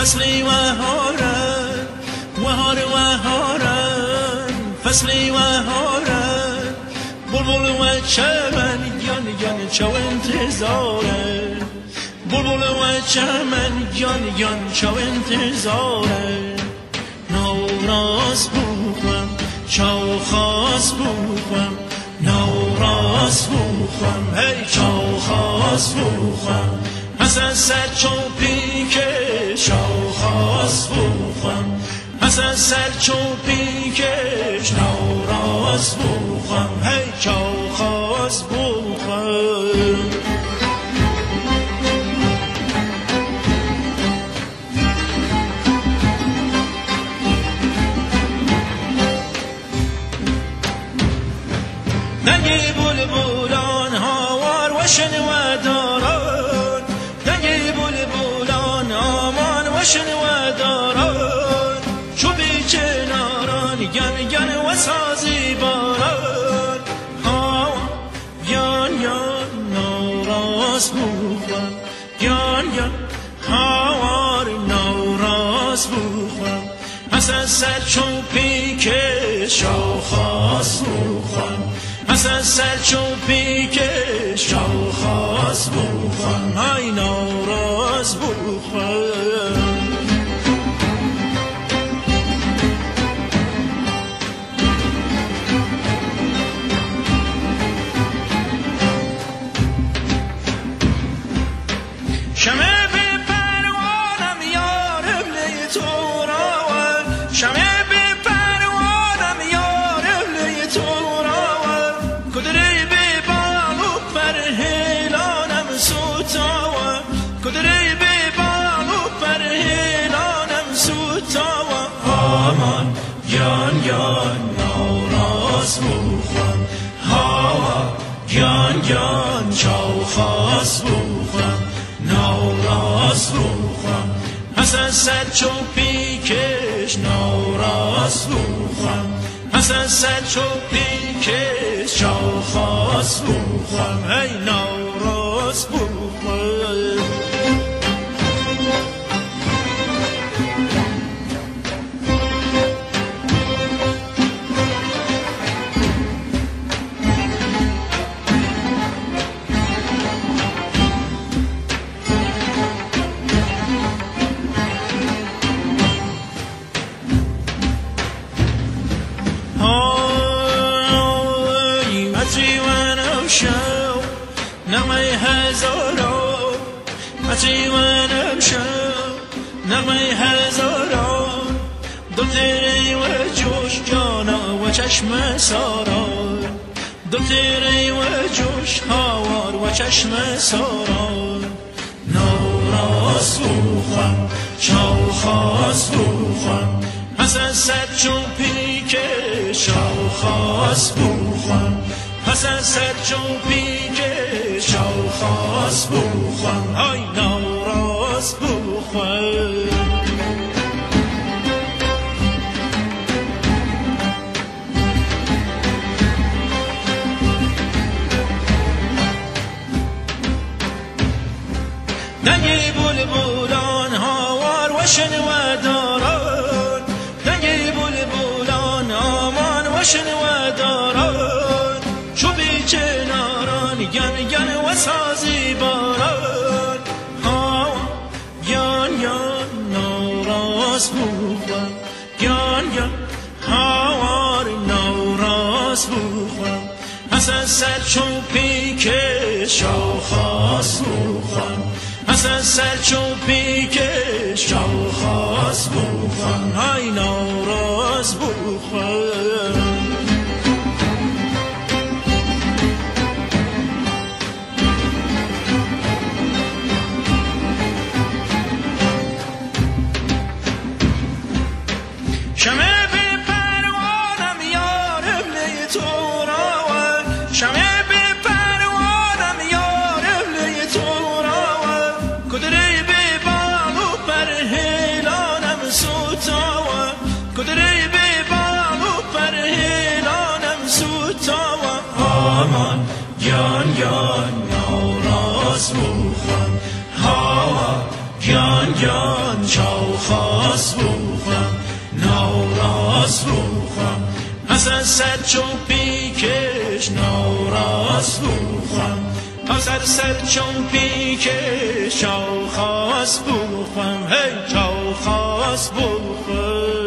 فصلی وهارن وهارن فصلی وهارن بلبل و چمن گان چو انتظاره بلبل و چمن گان چو انتظاره نوراز بوخم چو خواست بوخم نوراز بوخم هی چو خواست بوخم پس از سر چو پیکش چو خواست بوخم پس از سر چو پیکش نوراز بوخم هی چو خواست بوخم دنگی بلبلان هاوار و شنو داران دنگی بلبلان آمان و شنو داران چو بی کناران گن و سازی باران ها گان نوراز بوخم گان هاوار نوراز بوخم پس از سر چون پیکش چو خواست بوخم پس از سر چو پیکش چو خواست بوخم های نوراز بوخم شمه بی پروانم یارم لی تو راون شمه بی پروانم یارم لی تو راون کدری بی بالو پر هیلانم سوتاون کدری بی بالو پر هیلانم سوتاون آمان گان نوراز بوخم هوا گان چو خواست بوخم نوراز بوخم پس از سر چو پیکش نوراز بوخم پس از سر چو پیکش چو خواست بوخم ای نوراز بوخم نغمه هزاران عجیبانم شو نغمه هزاران دل تیری و جوش جانا و چشم ساران دل تیری و جوش هوار و چشم ساران نوراز بوخم چو خواست بوخم پس از سر چون پیکش چو خواست بوخم پس از سر چو پیکش چو خواست بوخم های نوراز بوخم دنگی بلبلان هاوار و شنو داران دنگی بلبلان آمان و شنو داران چو بی کناران گن و سازی باران ها گان نوراز بوخم گان هاوار نوراز بوخم پس از سر چون پیکش چو خواست بوخم پس از سر چو پیکش چو خواست بوخم های نوراز بوخم شمه بی پروانم یارم لی تو راون شمه بی پروانم یارم لی تو راون کدری بی بالو پر هیلانم سوتاون کدری بی بالو پر هیلانم سوتاون آمان گان نوراز بوخم هوا گیان گیان چاو خواست بخورم ناراست بخورم پس از سر چون پیکش ناراست بخورم پس از سر چون پیکش چاو خواست بخورم هی چاو خواست بخورم